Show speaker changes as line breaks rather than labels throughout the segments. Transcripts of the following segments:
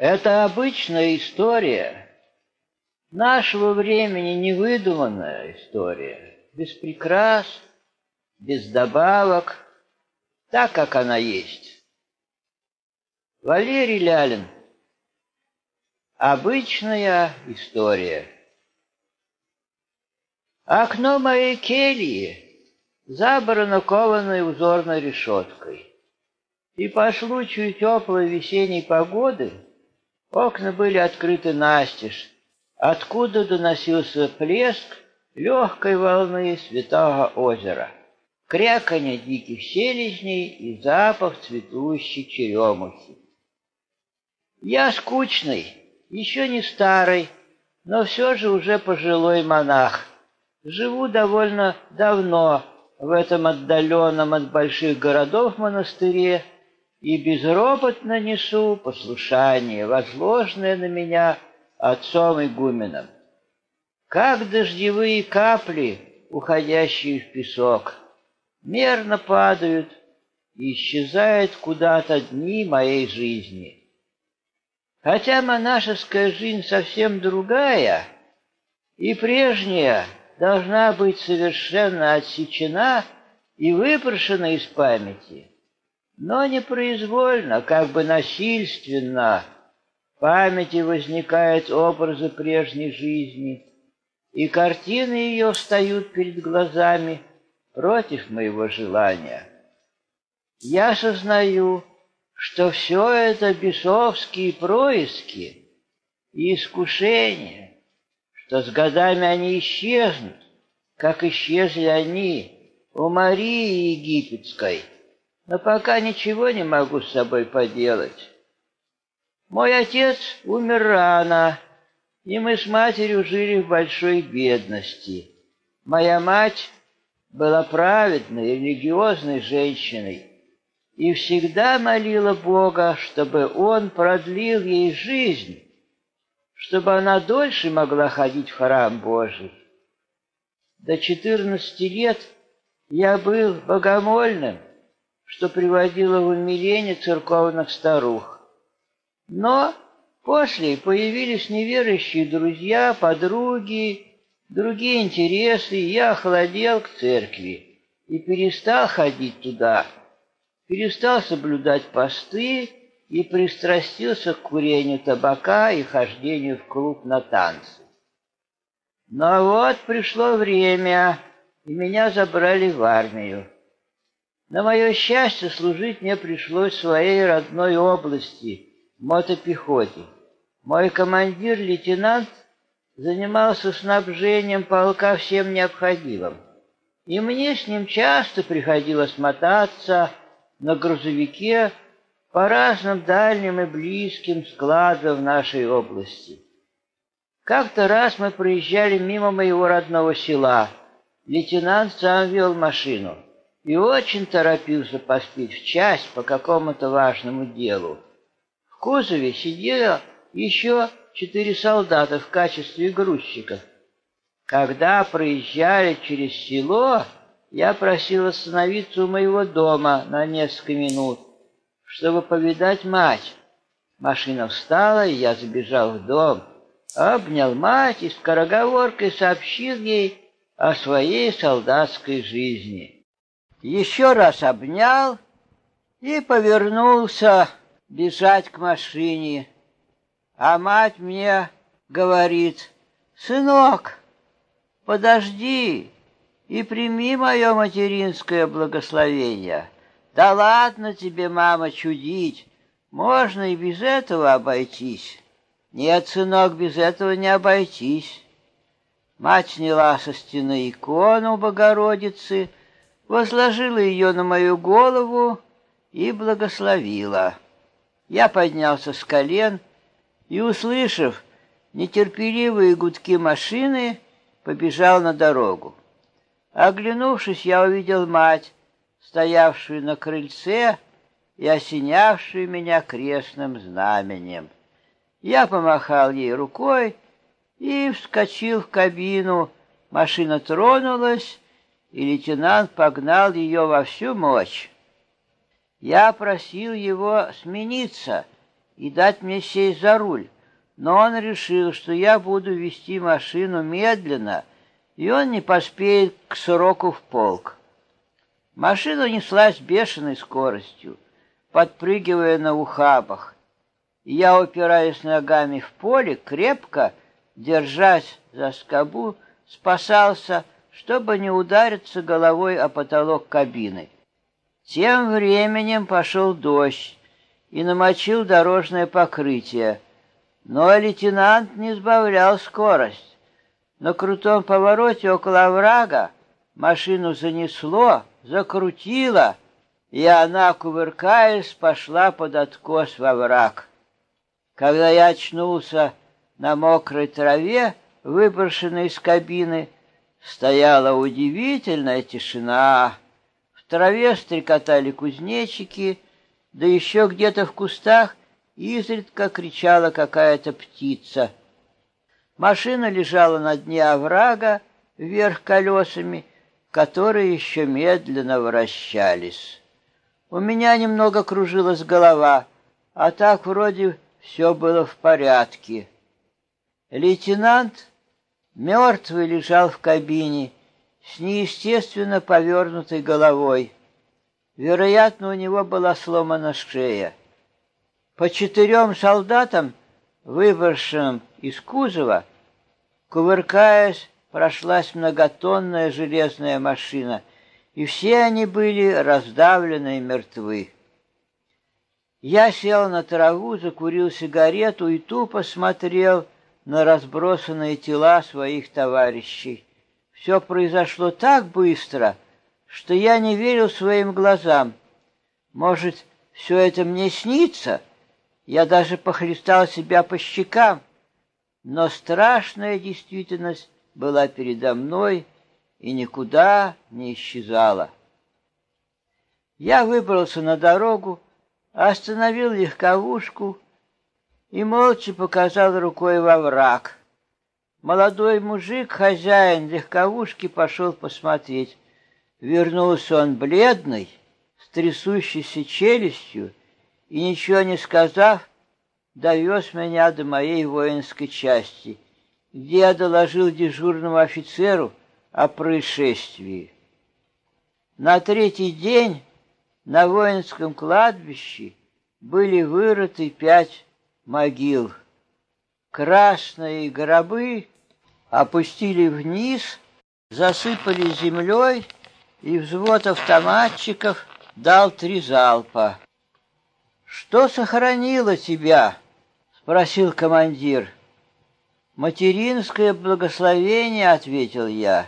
Это обычная история, нашего времени невыдуманная история, без прикрас, без добавок, так, как она есть. Валерий Лялин. Обычная история. Окно моей кельи забрано кованой узорной решеткой, и по случаю теплой весенней погоды окна были открыты настежь, откуда доносился плеск легкой волны Святого озера, кряканье диких селезней и запах цветущей черемухи. Я скучный, еще не старый, но все же уже пожилой монах. Живу довольно давно в этом отдаленном от больших городов монастыре и безропотно несу послушание, возложенное на меня отцом игуменом. Как дождевые капли, уходящие в песок, мерно падают и исчезают куда-то дни моей жизни. Хотя монашеская жизнь совсем другая, и прежняя должна быть совершенно отсечена и выброшена из памяти, но непроизвольно, как бы насильственно, в памяти возникают образы прежней жизни, и картины ее встают перед глазами против моего желания. Я сознаю, что все это бесовские происки и искушения, что с годами они исчезнут, как исчезли они у Марии Египетской, но пока ничего не могу с собой поделать. Мой отец умер рано, и мы с матерью жили в большой бедности. Моя мать была праведной, религиозной женщиной и всегда молила Бога, чтобы Он продлил ей жизнь, чтобы она дольше могла ходить в храм Божий. До 14 лет я был богомольным, что приводило в умиление церковных старух. Но после появились неверующие друзья, подруги, другие интересы, и я охладел к церкви и перестал ходить туда, перестал соблюдать посты и пристрастился к курению табака и хождению в клуб на танцы. Но вот пришло время, и меня забрали в армию. На мое счастье, служить мне пришлось в своей родной области, в мотопехоте. Мой командир, лейтенант, занимался снабжением полка всем необходимым, и мне с ним часто приходилось мотаться на грузовике по разным дальним и близким складам в нашей области. Как-то раз мы проезжали мимо моего родного села. Лейтенант сам вел машину и очень торопился поспеть в часть по какому-то важному делу. В кузове сидело еще 4 солдата в качестве грузчиков. Когда проезжали через село, я просил остановиться у моего дома на несколько минут, чтобы повидать мать. Машина встала, и я забежал в дом, обнял мать и скороговоркой сообщил ей о своей солдатской жизни. Еще раз обнял и повернулся бежать к машине. А мать мне говорит: «Сынок, подожди и прими мое материнское благословение». «Да ладно тебе, мама, чудить, можно и без этого обойтись». «Нет, сынок, без этого не обойтись». Мать сняла со стены икону Богородицы, возложила ее на мою голову и благословила. Я поднялся с колен и, услышав нетерпеливые гудки машины, побежал на дорогу. Оглянувшись, я увидел мать, стоявшую на крыльце и осенявшую меня крестным знаменем. Я помахал ей рукой и вскочил в кабину. Машина тронулась, и лейтенант погнал ее во всю мощь. Я просил его смениться и дать мне сесть за руль, но он решил, что я буду вести машину медленно, и он не поспеет к сроку в полк. Машина неслась бешеной скоростью, подпрыгивая на ухабах, и я, упираясь ногами в поле, крепко, держась за скобу, спасался, чтобы не удариться головой о потолок кабины. Тем временем пошел дождь и намочил дорожное покрытие, но лейтенант не сбавлял скорость. На крутом повороте около оврага машину занесло, закрутило, и она, кувыркаясь, пошла под откос во враг. Когда я очнулся на мокрой траве, выброшенной из кабины, стояла удивительная тишина. В траве стрекотали кузнечики, да еще где-то в кустах изредка кричала какая-то птица. Машина лежала на дне оврага, вверх колесами, которые еще медленно вращались. У меня немного кружилась голова, а так вроде все было в порядке. Лейтенант мертвый лежал в кабине с неестественно повернутой головой. Вероятно, у него была сломана шея. По 4 солдатам, выброшенным из кузова, кувыркаясь, прошлась многотонная железная машина, и все они были раздавлены и мертвы. Я сел на траву, закурил сигарету и тупо смотрел на разбросанные тела своих товарищей. Все произошло так быстро, что я не верил своим глазам. Может, все это мне снится? Я даже похлестал себя по щекам, но страшная действительность была передо мной и никуда не исчезала. Я выбрался на дорогу, остановил легковушку и молча показал рукой во враг. Молодой мужик, хозяин легковушки, пошел посмотреть. Вернулся он бледный, с трясущейся челюстью, и, ничего не сказав, довез меня до моей воинской части, где я доложил дежурному офицеру о происшествии. На 3-й день на воинском кладбище были вырыты 5 могил. Красные гробы опустили вниз, засыпали землей, и взвод автоматчиков дал 3 залпа. «Что сохранило тебя?» — спросил командир. «Материнское благословение», — ответил я.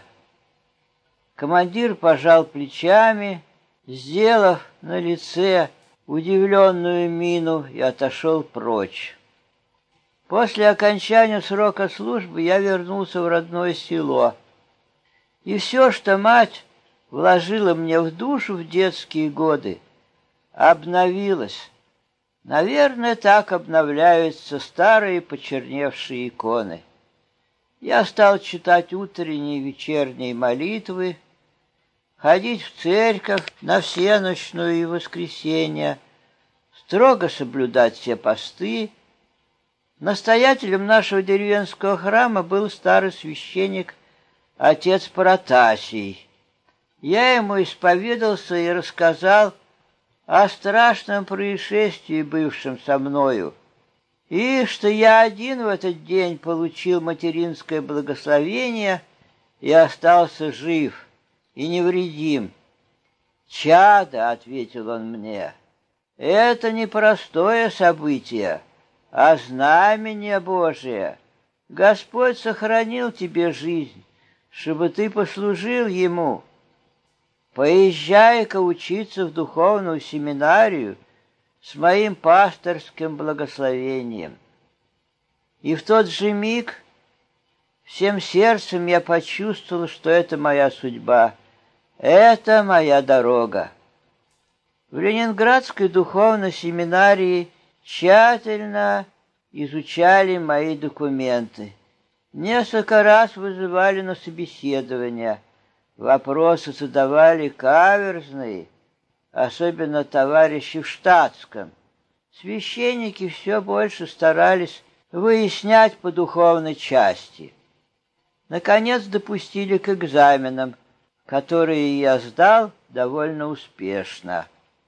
Командир пожал плечами, сделав на лице удивленную мину, и отошел прочь. После окончания срока службы я вернулся в родное село. И все, что мать вложила мне в душу в детские годы, обновилось. Наверное, так обновляются старые почерневшие иконы. Я стал читать утренние и вечерние молитвы, ходить в церковь на всенощную и воскресенье, строго соблюдать все посты. Настоятелем нашего деревенского храма был старый священник, отец Протасий. Я ему исповедался и рассказал о страшном происшествии, бывшем со мною, и что я один в этот день получил материнское благословение и остался жив и невредим. «Чадо», — ответил он мне, — «это не простое событие, а знамение Божие. Господь сохранил тебе жизнь, чтобы ты послужил Ему. Поезжай-ка учиться в духовную семинарию с моим пасторским благословением». И в тот же миг всем сердцем я почувствовал, что это моя судьба, это моя дорога. В Ленинградской духовной семинарии тщательно изучали мои документы. Несколько раз вызывали на собеседование. Вопросы задавали каверзные, особенно товарищи в штатском. священники все больше старались выяснять по духовной части. Наконец допустили к экзаменам, которые я сдал довольно успешно.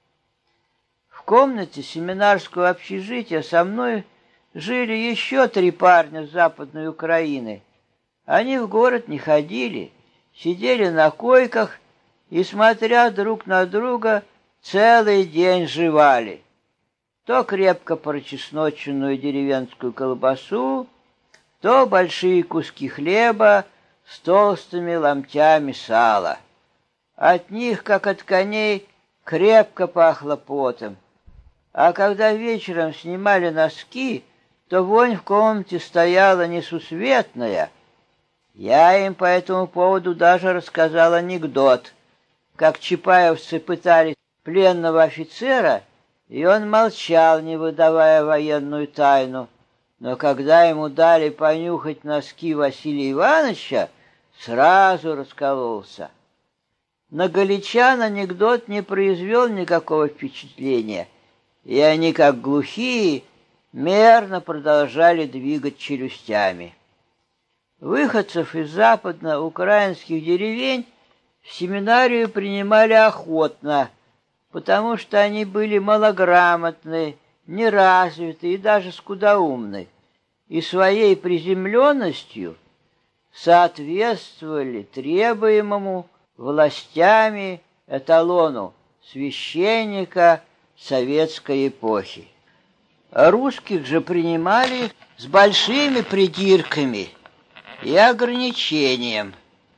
В комнате семинарского общежития со мной жили еще 3 парня с Западной Украины. Они в город не ходили, сидели на койках и, смотря друг на друга, целый день жевали. То крепко прочесноченную деревенскую колбасу, то большие куски хлеба с толстыми ломтями сала. От них, как от коней, крепко пахло потом. А когда вечером снимали носки, то вонь в комнате стояла несусветная. Я им по этому поводу даже рассказал анекдот, как чапаевцы пытали пленного офицера, и он молчал, не выдавая военную тайну. Но когда ему дали понюхать носки Василия Ивановича, сразу раскололся. На галичан анекдот не произвел никакого впечатления, и они, как глухие, мерно продолжали двигать челюстями. Выходцев из западно-украинских деревень в семинарию принимали охотно, потому что они были малограмотны, неразвиты и даже скудоумны, и своей приземленностью соответствовали требуемому властями эталону священника советской эпохи. Русских же принимали с большими придирками и ограничением,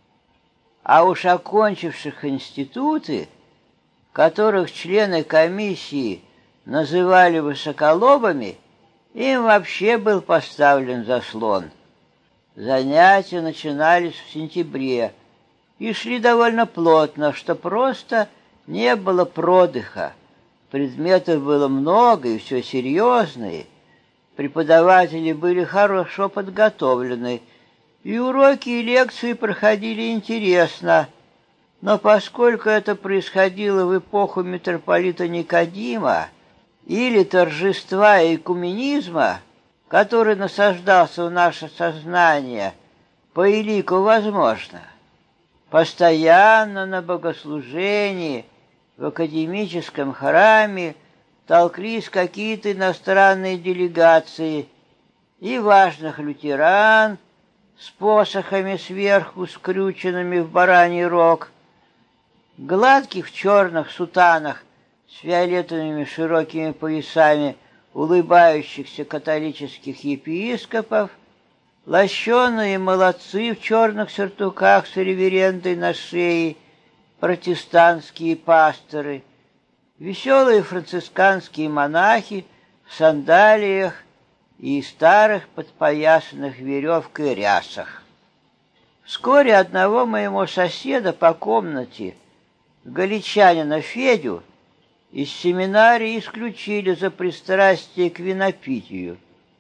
а уж окончивших институты, которых члены комиссии называли высоколобами, им вообще был поставлен заслон. Занятия начинались в сентябре и шли довольно плотно, что просто не было продыха. Предметов было много и все серьезные. Преподаватели были хорошо подготовлены, и уроки и лекции проходили интересно. Но поскольку это происходило в эпоху митрополита Никодима или торжества экуменизма, который насаждался в наше сознание по элику возможно, постоянно на богослужении в академическом храме толклись какие-то иностранные делегации и важных лютеран с посохами сверху скрюченными в бараний рог, гладких в черных сутанах с фиолетовыми широкими поясами улыбающихся католических епископов, лощеные молодцы в черных сюртуках с реверендой на шее, протестантские пасторы, веселые францисканские монахи в сандалиях и старых подпоясанных веревкой рясах. Вскоре одного моего соседа по комнате, галичанина Федю, из семинарии исключили за пристрастие к винопитию.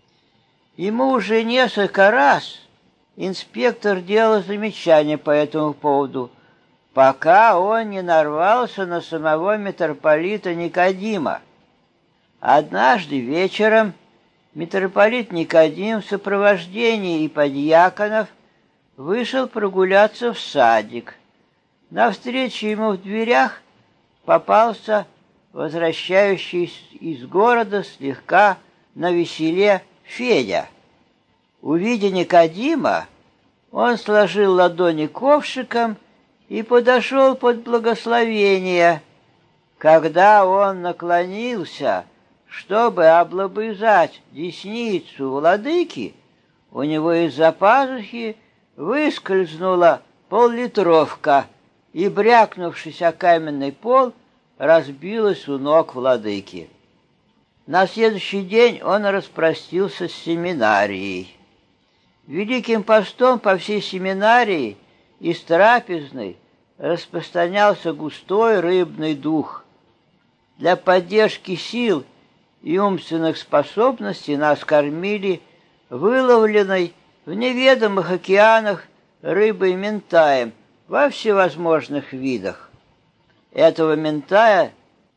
Ему уже несколько раз инспектор делал замечания по этому поводу, пока он не нарвался на самого митрополита Никодима. Однажды вечером митрополит Никодим в сопровождении иподьяконов вышел прогуляться в садик. Навстречу ему в дверях попался возвращающийся из города слегка навеселе Федя. Увидя Никодима, он сложил ладони ковшиком и подошел под благословение. Когда он наклонился, чтобы облобызать десницу владыки, у него из-за пазухи выскользнула пол-литровка и, брякнувшись о каменный пол, разбилась у ног владыки. На следующий день он распростился с семинарией. Великим постом по всей семинарии из трапезной распространялся густой рыбный дух. Для поддержки сил и умственных способностей нас кормили выловленной в неведомых океанах рыбой ментаем во всевозможных видах. Этого ментая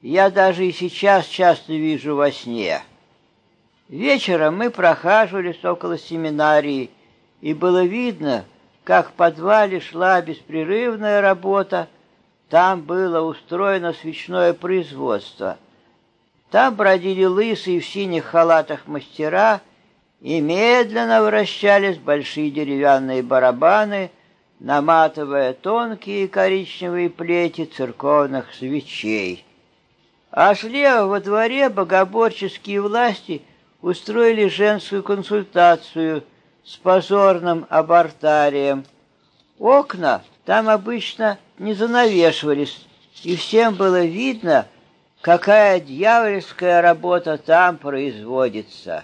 я даже и сейчас часто вижу во сне. Вечером мы прохаживались около семинарии, и было видно, как в подвале шла беспрерывная работа. Там было устроено свечное производство. Там бродили лысые в синих халатах мастера, и медленно вращались большие деревянные барабаны, наматывая тонкие коричневые плети церковных свечей. А слева во дворе богоборческие власти устроили женскую консультацию с позорным абортарием. Окна там обычно не занавешивались, и всем было видно, какая дьявольская работа там производится.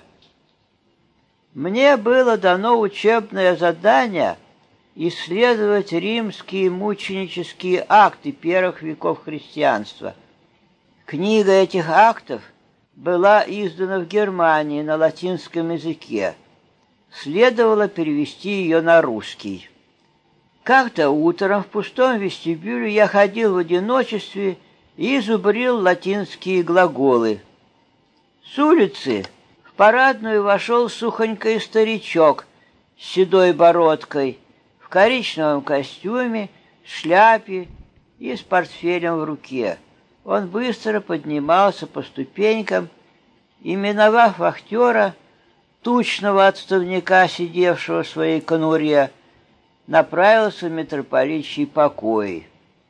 Мне было дано учебное задание исследовать римские мученические акты первых веков христианства. Книга этих актов была издана в Германии на латинском языке. Следовало перевести ее на русский. Как-то утром в пустом вестибюле я ходил в одиночестве и зубрил латинские глаголы. С улицы в парадную вошел сухонький старичок с седой бородкой, в коричневом костюме, шляпе и с портфелем в руке. Он быстро поднимался по ступенькам и, миновав вахтера, тучного отставника, сидевшего в своей конуре, направился в митрополичьи покои.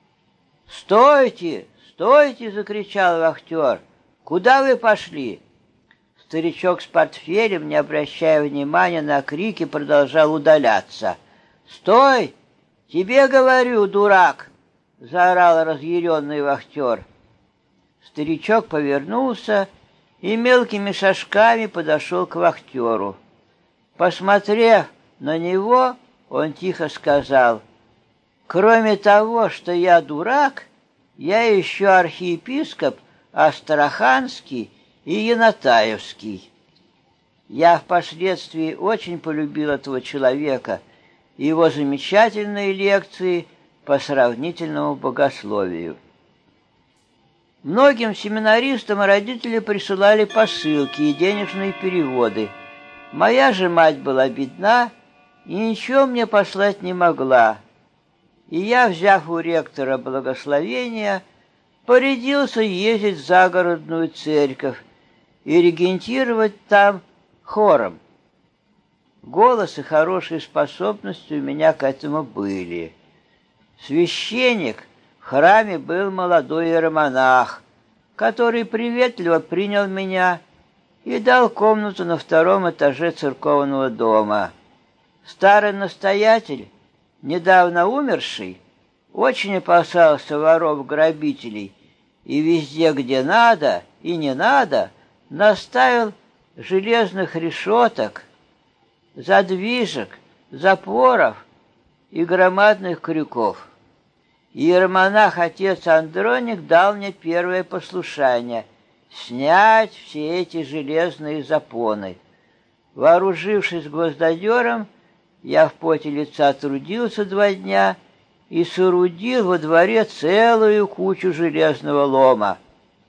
«Стойте! Стойте!» — закричал вахтер. «Куда вы пошли?» Старичок с портфелем, не обращая внимания на крики, продолжал удаляться. «Стой! Тебе говорю, дурак!» — заорал разъяренный вахтер. Старичок повернулся и мелкими шажками подошел к вахтеру. Посмотрев на него, он тихо сказал: «Кроме того, что я дурак, я еще архиепископ Астраханский и Янатаевский». Я впоследствии очень полюбил этого человека и его замечательные лекции по сравнительному богословию. Многим семинаристам родители присылали посылки и денежные переводы. Моя же мать была бедна и ничего мне послать не могла. И я, взяв у ректора благословения, порядился ездить в загородную церковь и регентировать там хором. Голос и хорошие способности у меня к этому были. Священник в храме был молодой иеромонах, который приветливо принял меня и дал комнату на 2-м этаже церковного дома. Старый настоятель, недавно умерший, очень опасался воров-грабителей и везде, где надо и не надо, наставил железных решеток, задвижек, запоров и громадных крюков. Иеромонах отец Андроник дал мне первое послушание — снять все эти железные запоны. Вооружившись гвоздодером, я в поте лица трудился 2 дня и соорудил во дворе целую кучу железного лома.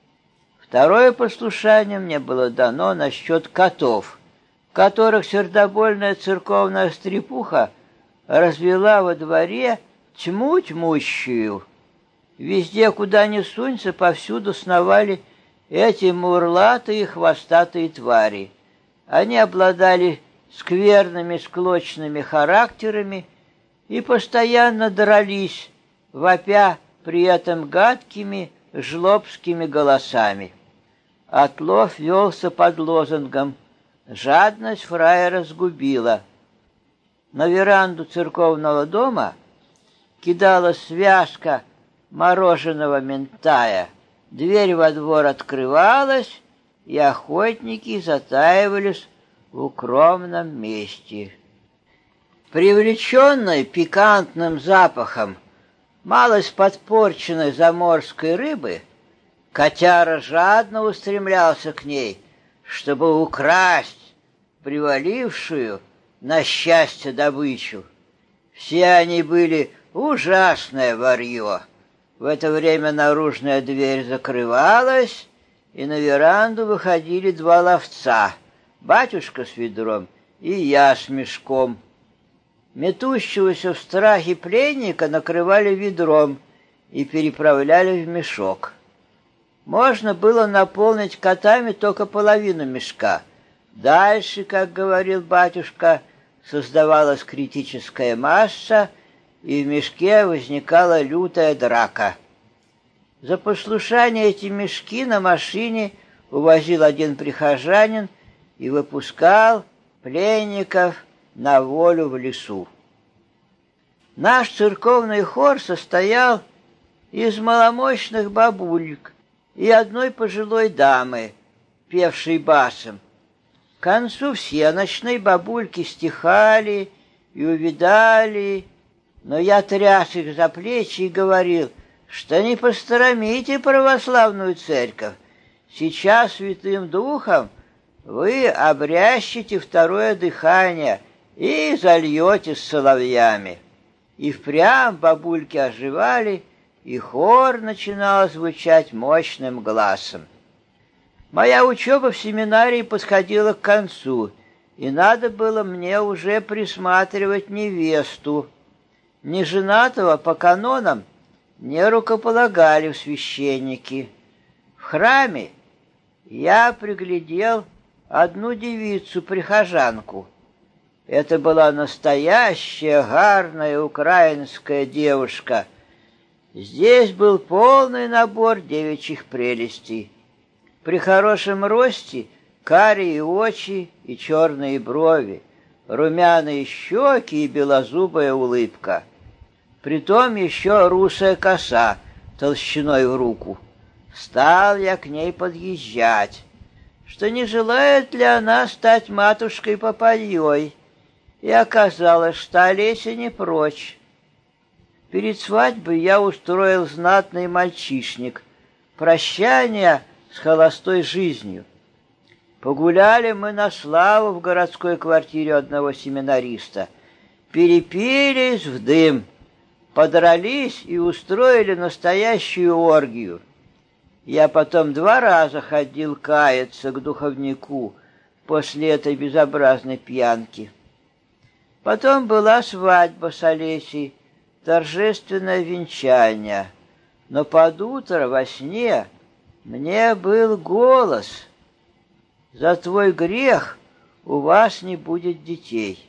Второе послушание мне было дано насчет котов, которых сердобольная церковная стрепуха развела во дворе тьму тьмущую. Везде, куда ни сунься, повсюду сновали эти мурлатые хвостатые твари. Они обладали скверными склочными характерами и постоянно дрались, вопя при этом гадкими жлобскими голосами. Отлов велся под лозунгом «Жадность фраера сгубила». На веранду церковного дома кидалась связка мороженого минтая. Дверь во двор открывалась, и охотники затаивались в укромном месте. Привлеченный пикантным запахом малость подпорченной заморской рыбы, котяра жадно устремлялся к ней, чтобы украсть привалившую на счастье добычу. Все они были ужасное варье. В это время наружная дверь закрывалась, и на веранду выходили два ловца, батюшка с ведром и я с мешком. Метущегося в страхе пленника накрывали ведром и переправляли в мешок. Можно было наполнить котами только половину мешка. Дальше, как говорил батюшка, создавалась критическая масса, и в мешке возникала лютая драка. За послушание эти мешки на машине увозил один прихожанин и выпускал пленников на волю в лесу. Наш церковный хор состоял из маломощных бабулек и одной пожилой дамы, певшей басом. К концу все ночные бабульки стихали и увидали, но я тряс их за плечи и говорил, что не посторомите православную церковь. Сейчас Святым Духом вы обрящете второе дыхание и зальетесь соловьями. И впрямь бабульки оживали, и хор начинал звучать мощным гласом. Моя учеба в семинарии подходила к концу, и надо было мне уже присматривать невесту. Неженатого по канонам не рукополагали в священники. В храме я приглядел одну девицу-прихожанку. Это была настоящая гарная украинская девушка. Здесь был полный набор девичьих прелестей. При хорошем росте карие очи и черные брови, румяные щеки и белозубая улыбка. Притом еще русая коса толщиной в руку. Стал я к ней подъезжать, что не желает ли она стать матушкой Попадьей, и оказалось, что Олеся не прочь. Перед свадьбой я устроил знатный мальчишник, прощание с холостой жизнью. Погуляли мы на славу в городской квартире одного семинариста, перепились в дым, подрались и устроили настоящую оргию. Я потом 2 раза ходил каяться к духовнику после этой безобразной пьянки. Потом была свадьба с Олесей, торжественное венчание, но под утро во сне мне был голос: «За твой грех у вас не будет детей».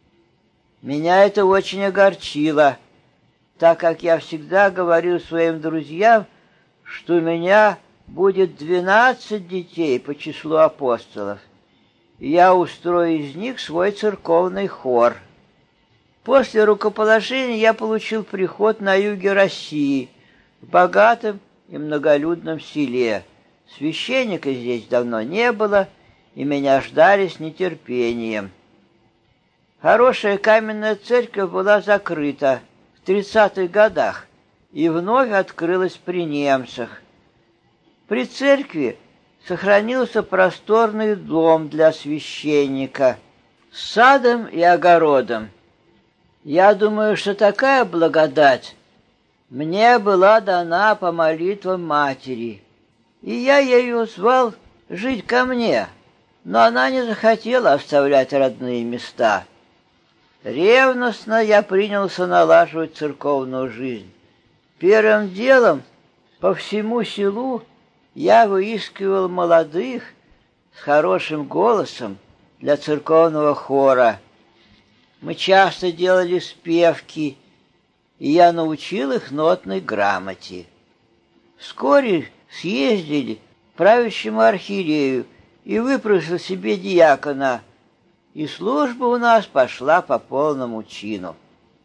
Меня это очень огорчило, так как я всегда говорил своим друзьям, что у меня будет 12 детей по числу апостолов, и я устрою из них свой церковный хор. После рукоположения я получил приход на юге России, в богатом и многолюдном селе. Священника здесь давно не было, и меня ждали с нетерпением. Хорошая каменная церковь была закрыта в 30-х годах и вновь открылась при немцах. При церкви сохранился просторный дом для священника с садом и огородом. Я думаю, что такая благодать мне была дана по молитвам матери, и я ее звал жить ко мне, но она не захотела оставлять родные места. Ревностно я принялся налаживать церковную жизнь. Первым делом по всему селу я выискивал молодых с хорошим голосом для церковного хора. Мы часто делали спевки, и я научил их нотной грамоте. Вскоре съездили к правящему архиерею и выпросил себе диакона, и служба у нас пошла по полному чину.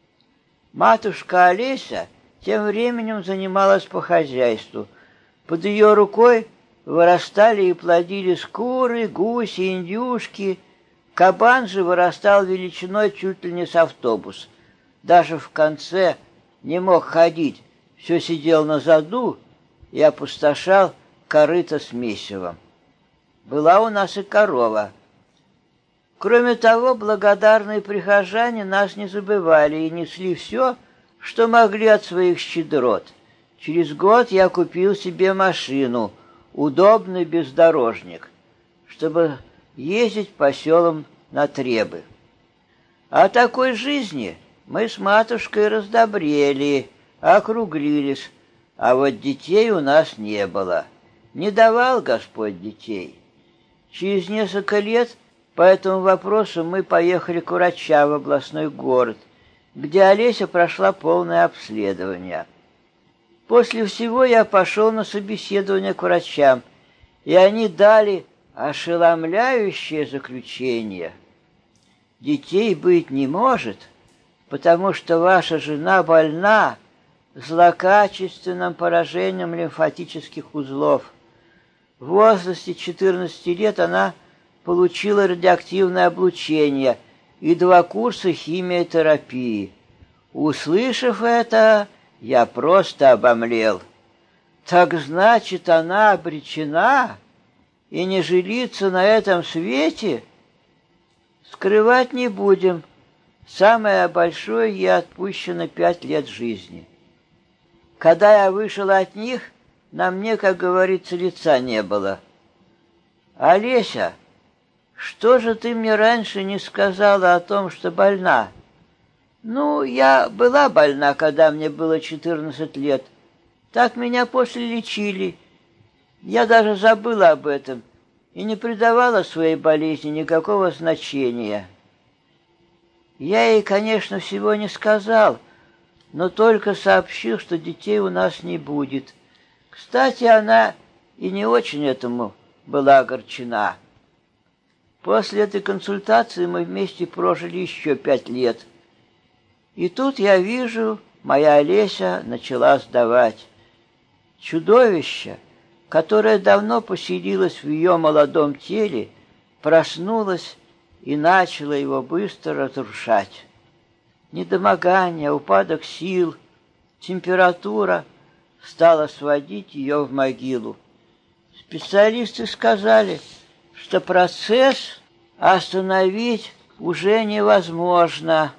Матушка Олеся тем временем занималась по хозяйству. Под ее рукой вырастали и плодились куры, гуси, индюшки. Кабан же вырастал величиной чуть ли не с автобус. Даже в конце не мог ходить, все сидел на заду и опустошал корыто с месивом. Была у нас и корова. Кроме того, благодарные прихожане нас не забывали и несли все, что могли от своих щедрот. Через год я купил себе машину, удобный бездорожник, чтобы ездить по селам на требы. О такой жизни мы с матушкой раздобрели, округлились, а вот детей у нас не было. Не давал Господь детей. Через несколько лет по этому вопросу мы поехали к врачам в областной город, где Олеся прошла полное обследование. После всего я пошел на собеседование к врачам, и они дали ошеломляющее заключение. Детей быть не может, потому что ваша жена больна злокачественным поражением лимфатических узлов. В возрасте 14 лет она получила радиоактивное облучение и 2 курса химиотерапии. Услышав это, я просто обомлел. Так значит, она обречена и не жилится на этом свете? Скрывать не будем. Самое большое ей отпущено 5 лет жизни. Когда я вышел от них, на мне, как говорится, лица не было. «Олеся, что же ты мне раньше не сказала о том, что больна?» «Ну, я была больна, когда мне было 14 лет. Так меня после лечили. Я даже забыла об этом и не придавала своей болезни никакого значения. Я ей, конечно, всего не сказал, но только сообщил, что детей у нас не будет. Кстати, она и не очень этому была огорчена. После этой консультации мы вместе прожили еще 5 лет. И тут я вижу, моя Олеся начала сдавать. Чудовище, которое давно поселилось в ее молодом теле, проснулось и начало его быстро разрушать. Недомогание, упадок сил, температура стала сводить ее в могилу. Специалисты сказали, что процесс остановить уже невозможно.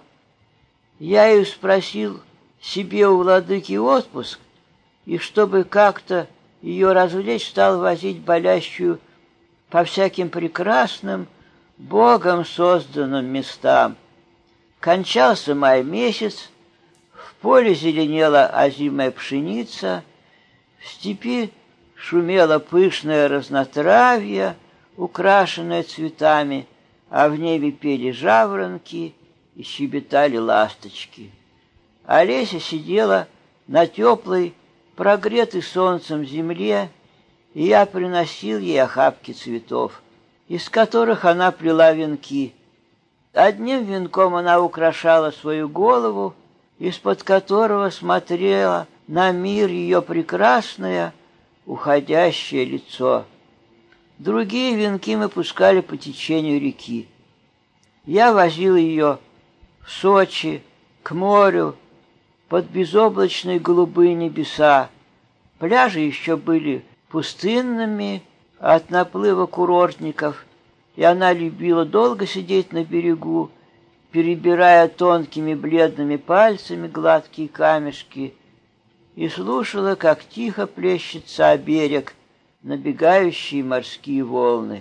Я и спросил себе у владыки отпуск, и чтобы как-то ее развлечь, стал возить болящую по всяким прекрасным, Богом созданным местам. Кончался май месяц, в поле зеленела озимая пшеница, в степи шумело пышное разнотравье, украшенное цветами, а в небе пели жаворонки и щебетали ласточки. Олеся сидела на теплой, прогретой солнцем земле, и я приносил ей охапки цветов, из которых она плела венки. Одним венком она украшала свою голову, из-под которого смотрела на мир ее прекрасное, уходящее лицо. Другие венки мы пускали по течению реки. Я возил ее в Сочи, к морю, под безоблачные голубые небеса. Пляжи еще были пустынными от наплыва курортников, и она любила долго сидеть на берегу, перебирая тонкими бледными пальцами гладкие камешки, и слушала, как тихо плещется о берег набегающие морские волны.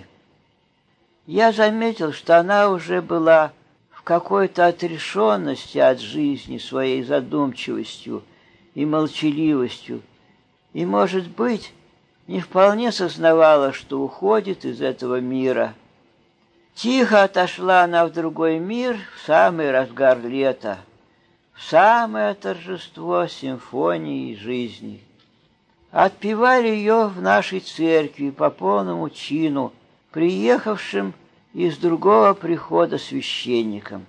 Я заметил, что она уже была в какой-то отрешенности от жизни своей задумчивостью и молчаливостью, и, может быть, не вполне сознавала, что уходит из этого мира. Тихо отошла она в другой мир в самый разгар лета, в самое торжество симфонии жизни. Отпевали ее в нашей церкви по полному чину, приехавшим из другого прихода священником.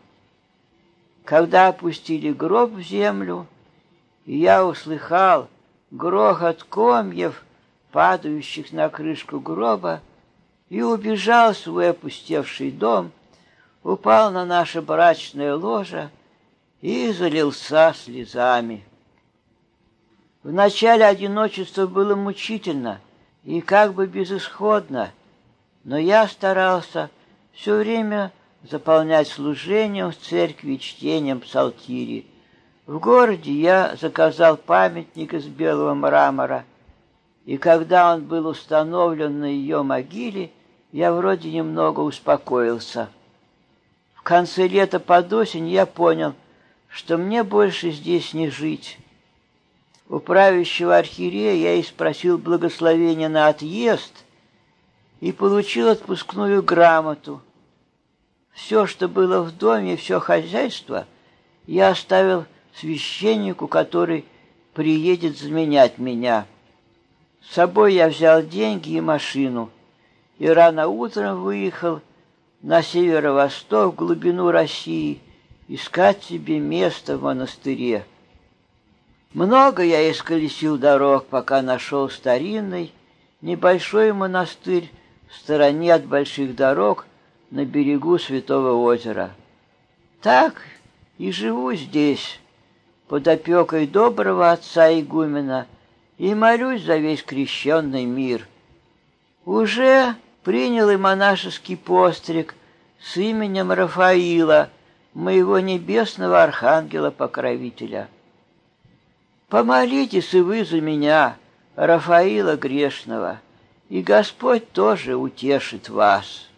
Когда опустили гроб в землю, и я услыхал грохот комьев, падающих на крышку гроба, и убежал в свой опустевший дом, упал на наше брачное ложе и залился слезами. Вначале одиночество было мучительно и как бы безысходно, но я старался все время заполнять служением в церкви чтением псалтири. В городе я заказал памятник из белого мрамора, и когда он был установлен на ее могиле, я вроде немного успокоился. В конце лета под осень я понял, что мне больше здесь не жить. У правящего архиерея я и спросил благословения на отъезд и получил отпускную грамоту. Все, что было в доме, все хозяйство, я оставил священнику, который приедет заменять меня. С собой я взял деньги и машину, и рано утром выехал на северо-восток, в глубину России, искать себе место в монастыре. Много я исколесил дорог, пока нашел старинный, небольшой монастырь в стороне от больших дорог на берегу Святого озера. Так и живу здесь, под опекой доброго отца игумена, и молюсь за весь крещенный мир. Уже принял и монашеский постриг с именем Рафаила, моего небесного архангела-покровителя. Помолитесь и вы за меня, Рафаила грешного, и Господь тоже утешит вас».